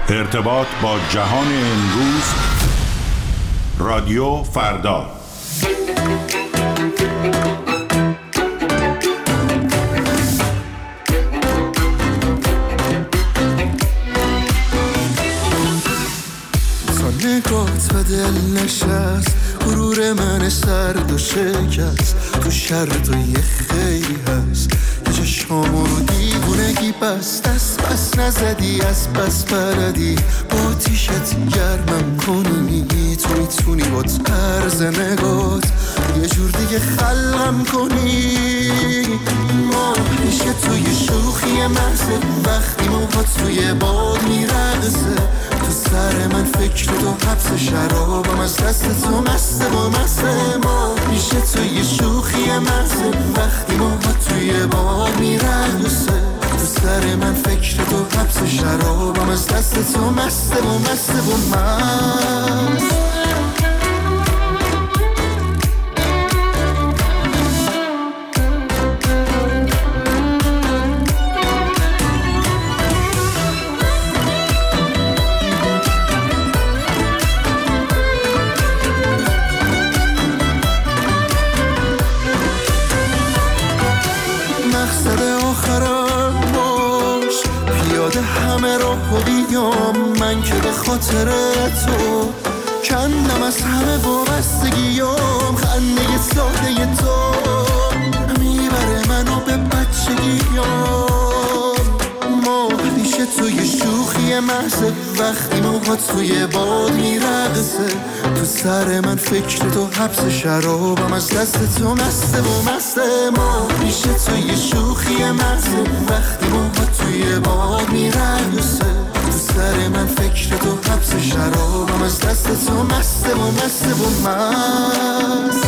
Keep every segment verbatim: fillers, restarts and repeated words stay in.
ارتباط با جهان امروز، رادیو فردا. نگات و دل نشست، غرور من سرد و شکست. تو شر تو یه خیلی هست که چشامو رو دیوونگی بست. دست بس نزدی از بس بلدی با تیشت گرمم کنی. تو میتونی با طرز نگات یه جور دیگه خلقم کنی. ما میشه توی شوخی مرزه وقتی موهات توی باد میرقصه. تو سر من فکر تو حبس شرابم از دست تو مسته و مسته. ما میشه توی شوخی مرزه وقتی موهات توی باد میرقصه. تو سر من فکر تو حبس شرابم از دست تو مسته و مسته و مست. همه راه و بیام من که به خاطر تو کندم از همه وابستگیام. خنده ساده تو میبره منو به بچگیام. ما میشه توی شوخی محض وقتی موهات توی باد میرقصه. تو سر من فکر تو حبس شرابم از دست تو مسته و مسته. ما میشه توی شوخی محض وقتی موهات توی باد میرقصه. تو سر من فکر تو حبس شرابم از دست تو مسته و مسته و مست.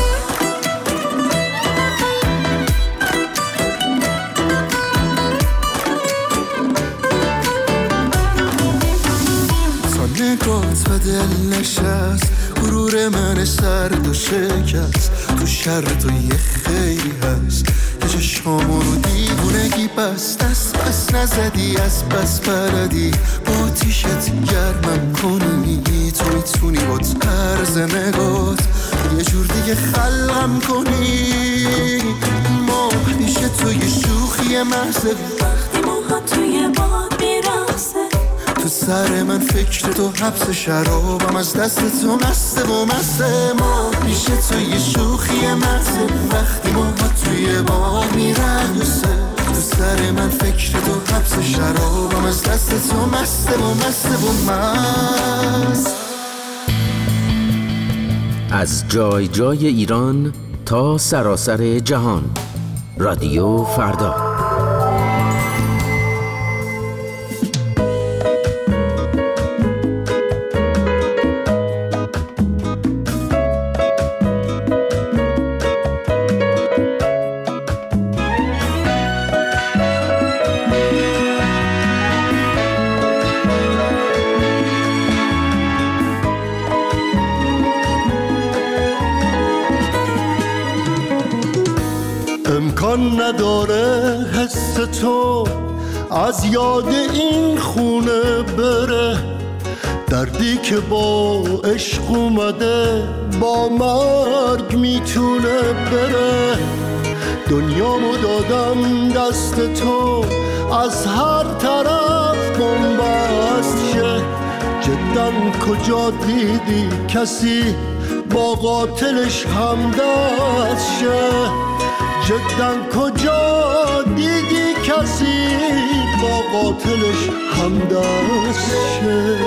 نگات و دل نشست، غرور من سرد و شکست. تو شر تو یه خیلی هست که چشامو رو دیوونگی بست. دست بس نزدی از بس بلدی با تیشت گرمم کنی. تو میتونی با طرز نگات یه جور دیگه خلقم کنی. ما میشه توی شوخی محض وقتی موهات توی باد میرقصه. تو سر من فکر تو حبس شرابم از دست تو مسته و مسته. ما میشه توی شوخی محض وقتی موهات توی باد میرقصه. تو سر من فکر تو حبس شرابم از دست تو مسته و مسته و مست. از جای جای ایران تا سراسر جهان، رادیو فردا. امکان نداره حس تو از یاد این خونه بره. دردی که با عشق اومده با مرگ میتونه بره. دنیامو دادم دست تو از هر طرف بنبست شه. جداً کجا دیدی کسی با قاتلش همدست شه؟ جداً کجا دیدی کسی با قاتلش همدست شه؟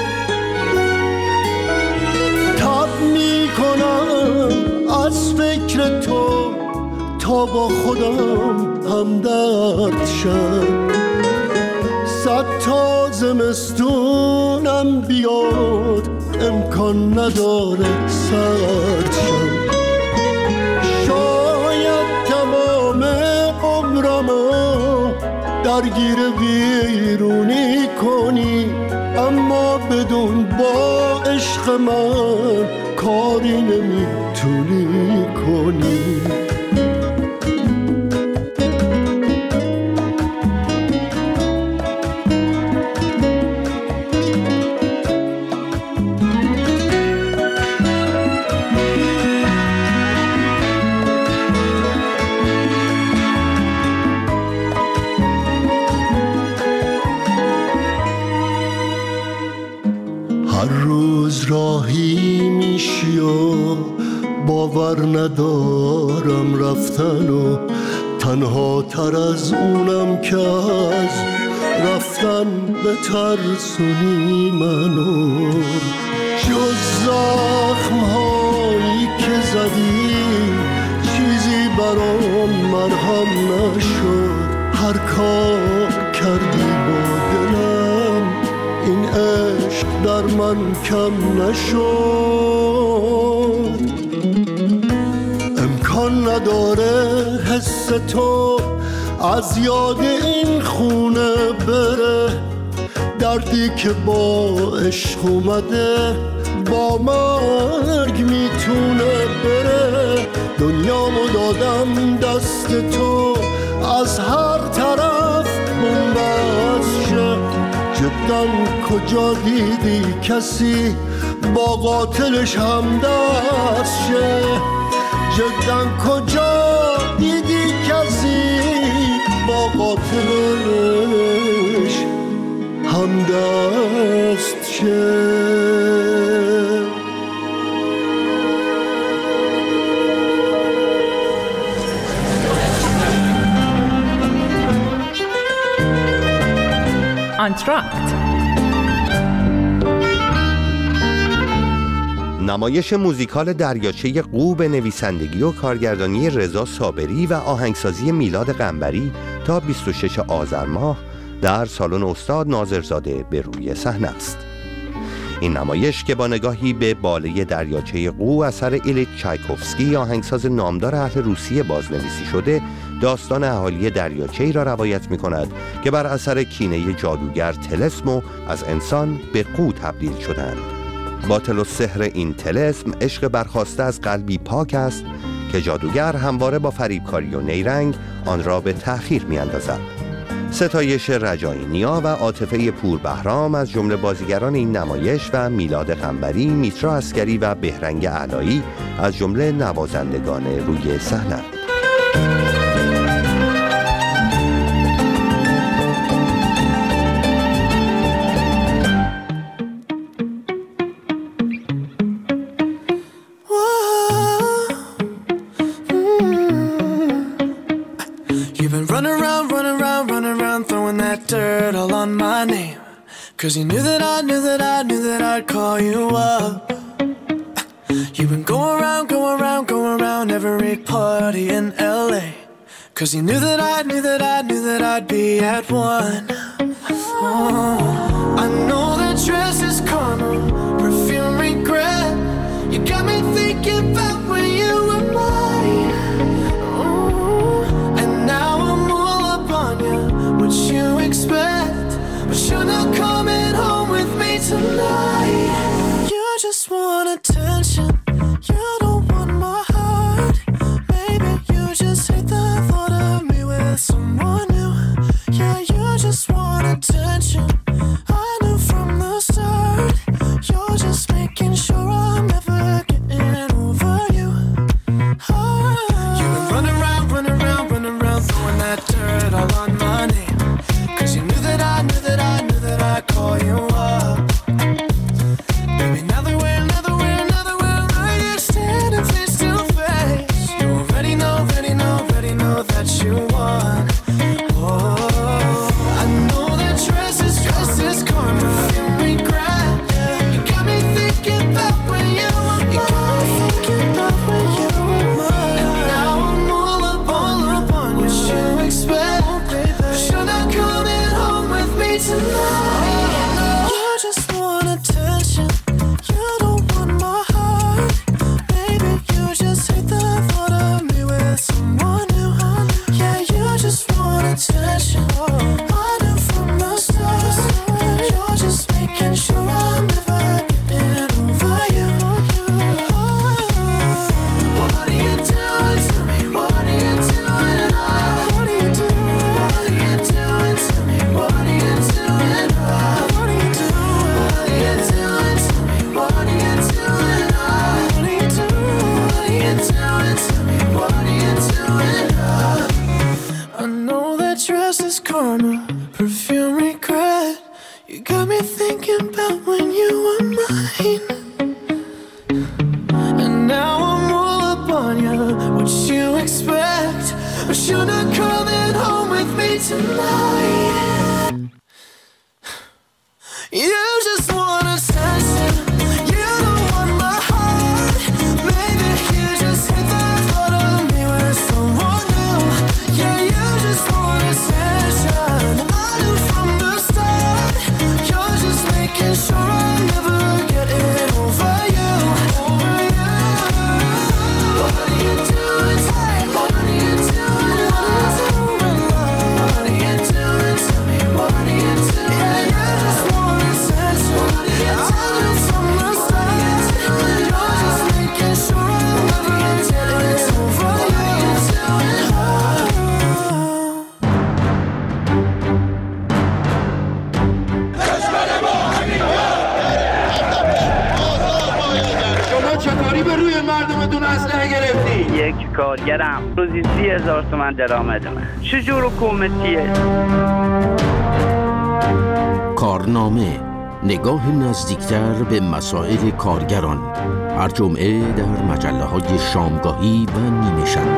تب میکنم از فکر تو تا با خودم همدرد شم. صد تا زمستونم بیاد امکان نداره سرد شم. شاید تمام عمرمو درگیر ویرونی کنی، اما بدون با عشق من کاری نمیتونی کنی. راهی میشی و باور ندارم رفتن و تنها تر از اونم که از رفتن به ترسونی منو. جز زخم هایی که زدی چیزی برام مرهم نشد. هر کار کردی با دلم این عشق در من کم نشد. امکان نداره حس تو از یاد این خونه بره. دردی که با عشق اومده با مرگ میتونه بره. دنیامو دادم دست تو از هر طرف بنبست شه. جدا کجا دیدی کسی با قاتلش هم دست شه؟ جدا کجا دیدی کسی با قاتلش هم دست شه؟ آنتراکت نمایش موزیکال دریاچه قو به نویسندگی و کارگردانی رضا صابری و آهنگسازی میلاد قنبری تا بیست و ششم آذر ماه در سالن استاد ناظرزاده به روی صحنه است. این نمایش که با نگاهی به باله دریاچه قو اثر ایلیچ چایکوفسکی آهنگساز نامدار اهل روسیه بازنویسی شده، داستان اهالی دریاچه‌ای را روایت می‌کند که بر اثر کینه جادوگر طلسم از انسان به قو تبدیل شدند. باطل و سحر این طلسم عشق برخاسته از قلبی پاک است که جادوگر همواره با فریبکاری و نیرنگ آن را به تأخیر می‌اندازد. ستایش رجایی نیا و عاطفه پور بهرام از جمله بازیگران این نمایش و میلاد قنبری، میترا عسکری و بهرنگ علایی از جمله نوازندگان روی صحنه. Cause you knew that I knew that I knew that I'd call you up. You've been going around, going around, going around every party in L A. Cause you knew that I knew that I knew that I'd be at one. Oh, I know that dress is karma, perfume regret. You got me thinking about when you were mine. Oh, and now I'm all up on you, what you expect. But you're not coming home with me tonight. You just want attention, you don't want my heart. Maybe you just hate the thought of me with someone new. Yeah, you just want attention, I knew from the start. You're just making sure I'm never getting over you. Oh. You've been running around, running around, running around, throwing that dirt all on my name. Cause you knew that I knew that I knew that I'd call you up. Baby, now that we're, now that we're, now that we're right here standing face to face, you already know, already know, already know that you won. Oh, I know that dress is, dress is karma, perfume regret. You got me thinking about when you were mine. You got me thinking about when you were mine. And now I'm all up, all up on you. What you expect? But you're not coming home with me tonight. You just want attention, you don't want my heart. Baby, you just hate the thought of me with someone new. Yeah, you just want attention, I knew from the start. You're just making sure I'm never getting over you. What are you doing to me? What are you doing? What are you doing? What are you doing to me? What are you doing? What are you doing? What are you doing to me? What are you doing? What are you doing? What are you doing to me? What are you doing? I know that dress is karma, perfume regret. You got me thinking about when you were mine. but you're not coming home with me tonight. You just want attention, you don't want my heart. Maybe you just hit the thought of me with someone new. Yeah, you just want attention. I knew from the start, you're just making sure I never get it over you. Over you. What are you doing? What are you doing? What are you doing to me? What are you doing? Yeah, you just want attention. What are you doing from the start? You're just making sure I never get it over you. شما چطوری به روی مردمتون اسلحه گرفتی؟ یک کارگرم روزی سی هزار تومن درآمدمه. چجور حکومتیه؟ کارنامه، نگاه نزدیکتر به مسائل کارگران، هر جمعه در مجله های شامگاهی و نیمه شب.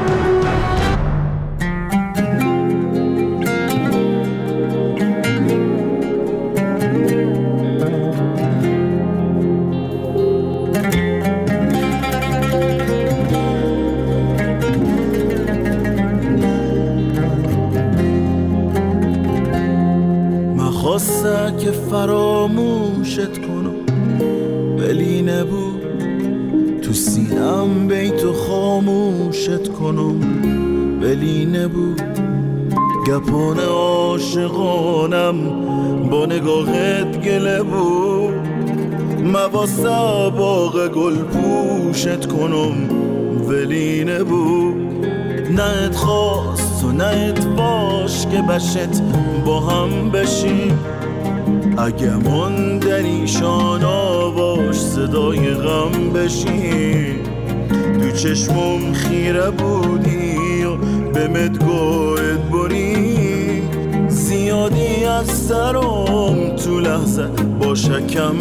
خواستم که فراموشت کنم ولی نبود، تو سینم بیتو خاموشت کنم ولی نبود. گپان عاشقانم با نگاهت گله بود، مواسه باغ گل پوشت کنم ولی نبود. نه ات خواست و نه ات باش که بشت با هم بشیم، اگه من در ایشان آواش صدای غم بشیم. تو چشمم خیره بودی و به مدگوهت بری، زیادی از سرم تو لحظه با شکم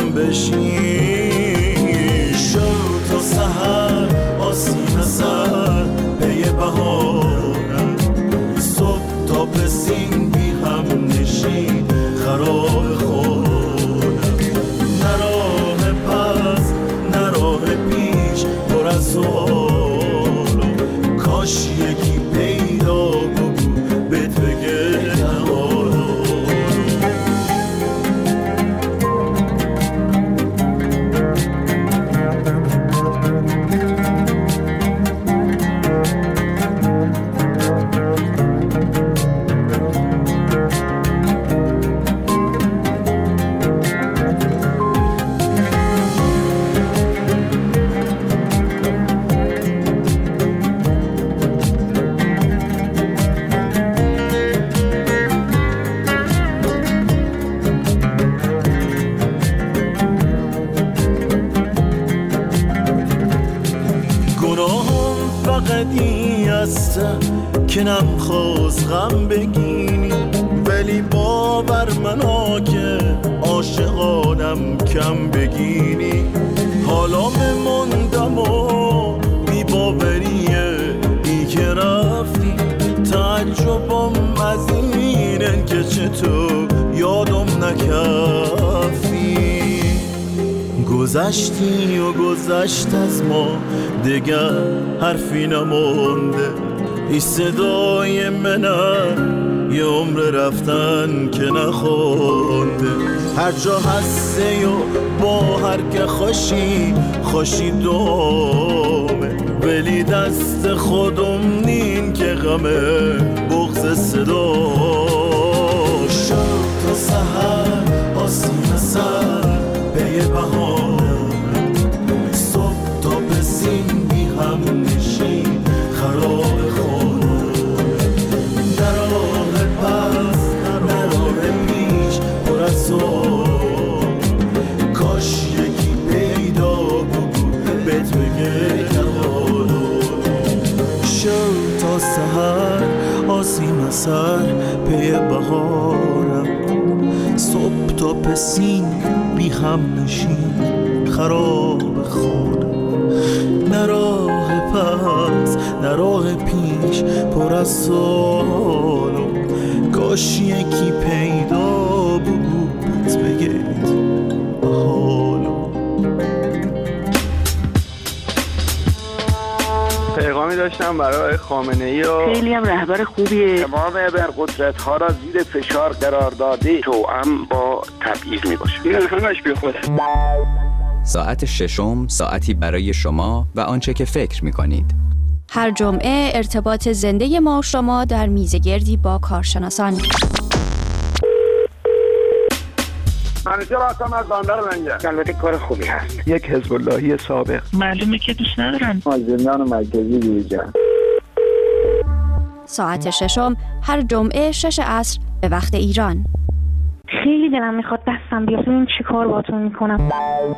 بشیم. شب تا سحر آسین سر پی بهارم، صبح تا پسین بی هم نشین خراب خورم. نراه پس نراه پیش پر از سوالم، کاش یکی پیدا بگو بهت بگه نهارم. که نمیخواست غم بگینی، ولی باور منو که عاشقانم کم بگینی. حالا بموندم و بی باوریه ای که رفتی، تعجبم از اینن که چطور یادم نکفتی. گذشتی و گذشت از ما دیگر حرفی نمونده، ای صدای منه یه عمر رفتن که نخونده. هر جا هسته و با هر که خوشی خوشی دومه، ولی دست خودم نین که غمه بغض صدا. شب تا سحر آسین سر پی بهارم، صبح تا پسین بی هم نشین خراب خورم. نراه پس نراه پیش پر از سوال، کاش یکی پیدا بگو بهت بگه نهارم. شب تا سحر آسین سر پی بهارم، صبح تا پسین بی هم نشین خراب خورم. نراه پس در راه پیش پر از سوالو، کاش یکی پیدا بود بگید حالو. پیغامی داشتم برای خامنه‌ای و خیلی هم رهبر خوبیه. امام ابرقدرت ها را زیر فشار قرار داده، توأم با تبعیض می باشه. این همش بی خوده. ساعت ششم ساعتی برای شما و آنچه که فکر می کنید. هر جمعه ارتباط زنده ما و شما در میزگردی با کارشناسان. منیجر آسام از باندر منجر. البته کار خوبی هست. یک حزب اللهی سابق. معلومه که دوست ندارن. از زندان مرکزی بیرون. ساعت ششم هر جمعه شش عصر به وقت ایران. خیلی دلم میخواد دستم بیاد ببینم چی کار باهاتون میکنم.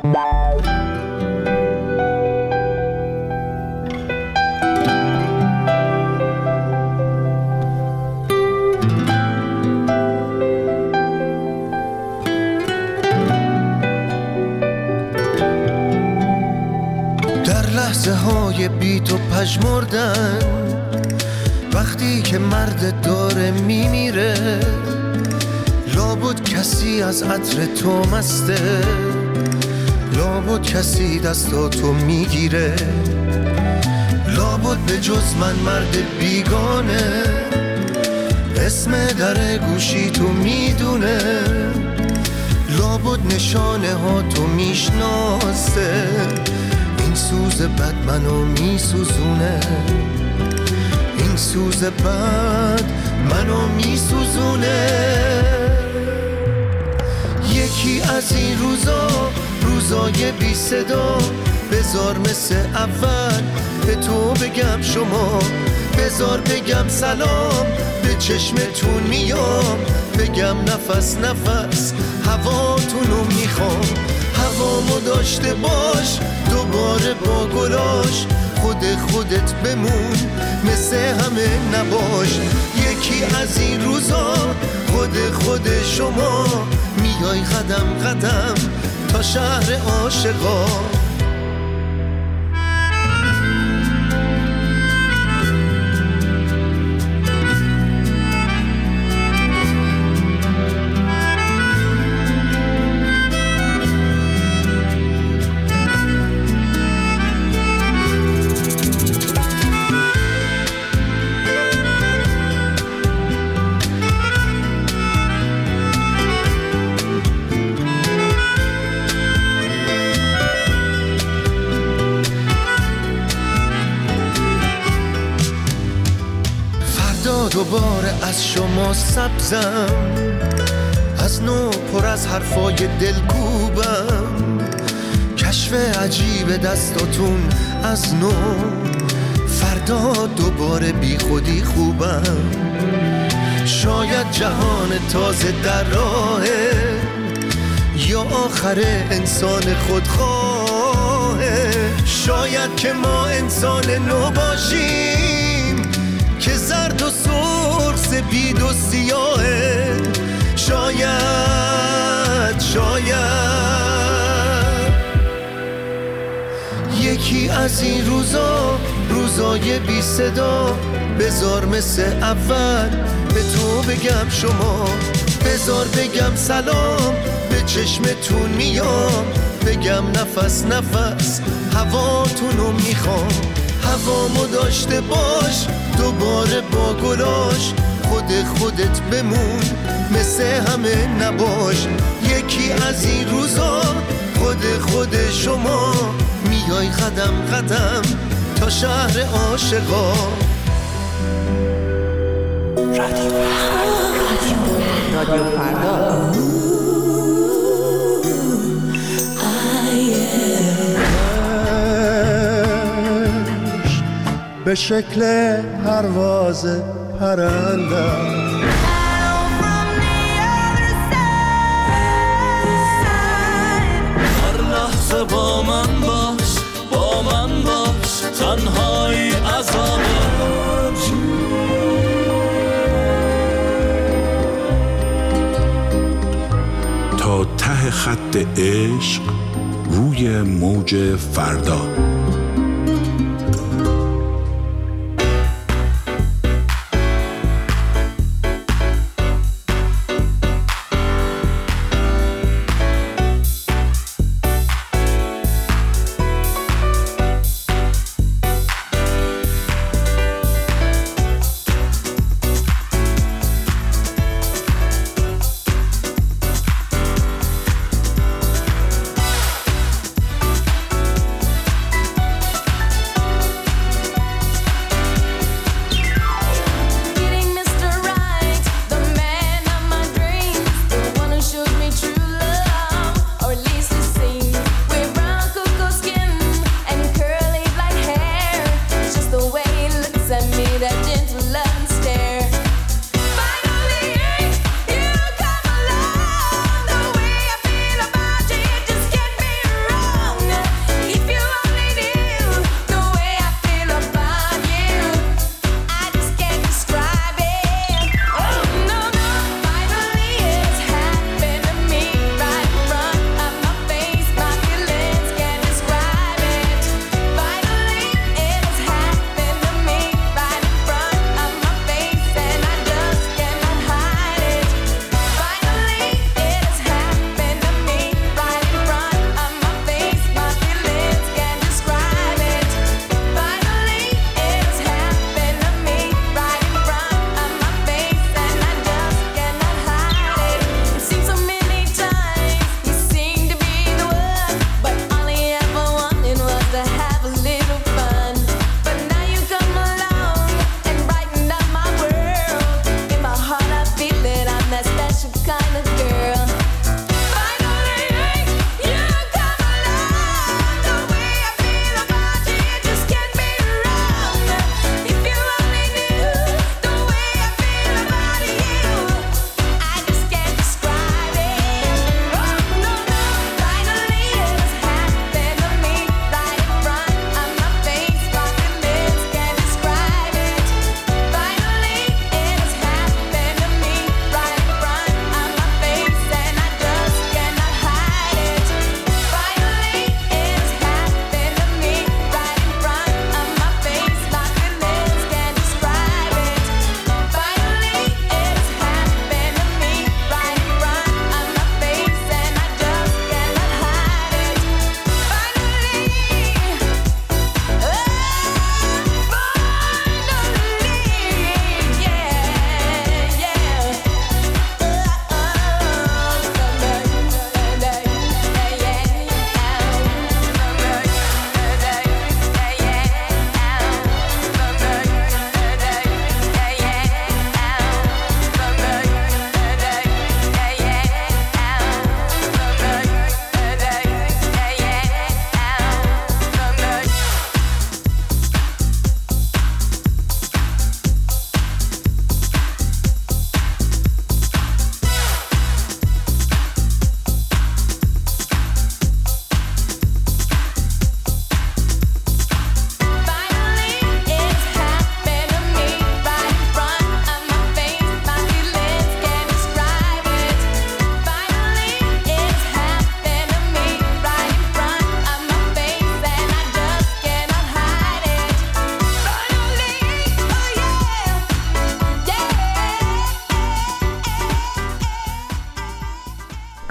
در لحظه های بی تو پژمردن، وقتی که مرد داره میمیره، لابد کسی از عطر تو مسته، لابد کسی دستاتو میگیره، لابد به جز من مرد بیگانه اسم در گوشی تو میدونه، لابد نشانه ها تو میشناسه، این سوز بد منو میسوزونه، این سوز بد منو میسوزونه. یکی از این روزا، روزای بی صدا، بذار مثل اول به تو بگم شما، بذار بگم سلام، به چشمتون میام، بگم نفس نفس هواتونو میخوام، هوامو داشته باش دوباره با گلاش، خود خودت بمون مثل همه نباش. یکی از این روزا، خود خود شما، میای قدم قدم تا شهر عاشقا. دوباره از شما سبزم، از نو پر از حرفای دلکوبم، کشف عجیب دستاتون از نو، فردا دوباره بی خودی خوبم. شاید جهان تازه در راهه، یا آخر انسان خودخواهه، شاید که ما انسان نو باشیم که زرد و سرخ سپید و سیاهه، شاید شاید یکی از این روزا، روزای بی صدا، بذار مثل اول به تو بگم شما، بذار بگم سلام، به چشمتون میام، بگم نفس نفس هواتونو میخوام، هوامو داشته باش دوباره با گلاش، خود خودت بمون مثل همه نباش. یکی از این روزا، خود خود شما، میای قدم قدم تا شهر عاشقا. رادیو رادیو فردا به شکل پرواز پرنده هر لحظه با من باش، با من باش، تنهایی عذابه. تا ته خط عشق روی موج فردا.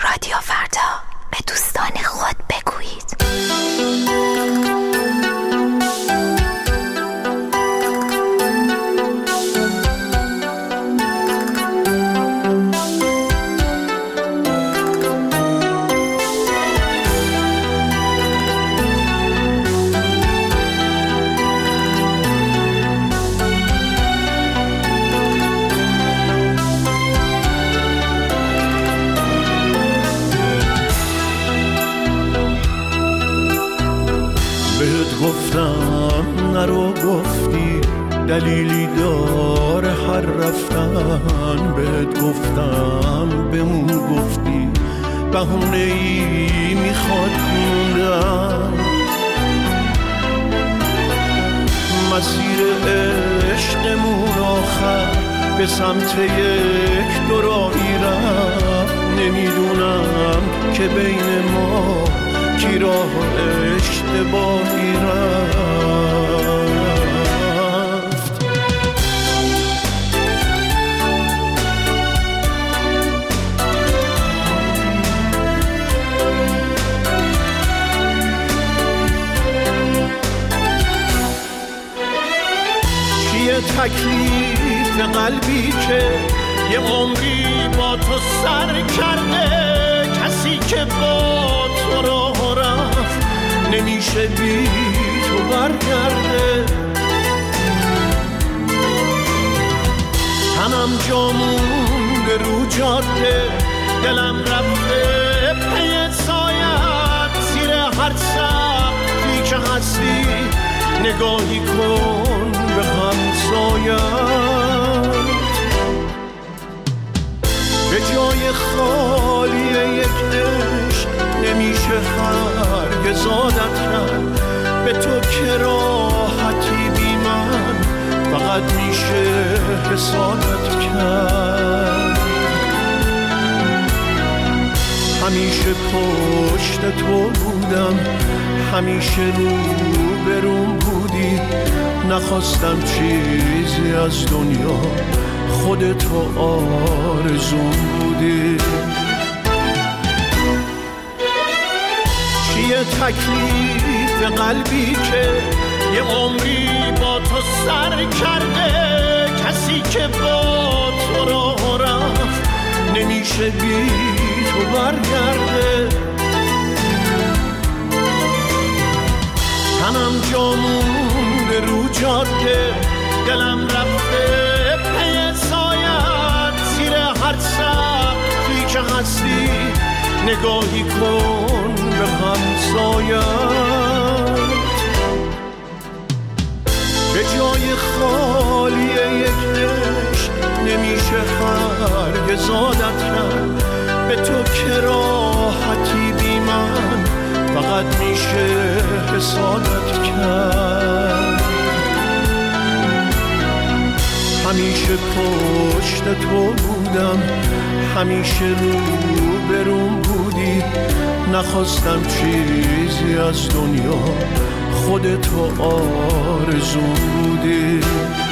رادیو فردا به دوستان خود بگویید. گفتم نرو، گفتی دلیلی داره هر رفتن. بهت گفتم بمون، گفتی بهونه‌ای میخواد موندن. مسیر عشقمون آخر به سمت یک دوراهی رفت. نمیدونم که بین ما کی راه اشتباهی رفت. چیه تکلیف قلبی که یه عمری با تو سر کرده؟ کسی که با تو راه رفت نمیشه بی تو برگرده. تنم جا مونده رو جاده، دلم رفته پی سایت. زیر هر سقفی که هستی نگاهی کن به همسایت. به جای خالی یک عشق نمیشه هرگز عادت کرد. به تو که راحتی بی من فقط میشه حسادت کرد. همیشه پشت تو بودم، همیشه رو بروم بودی. نخواستم چیزی از دنیا، خودتو آرزوم بودی. چیه تکلیف قلبی که یه عمری با تو سر کرده؟ کسی که با تو راه رفت نمیشه بی تو برگرده. تنم جا مونده رو جاده، دلم رفته پی سایت. زیر هر سقفی که هستی نگاهی کن به همسایت. به جای خالی یک عشق نمیشه هرگز عادت کرد. به تو که راحتی بی من فقط میشه حسادت کرد. همیشه پشت تو بودم، همیشه رو بروم بودی. نخواستم چیزی از دنیا، خودتو آرزوم بودی.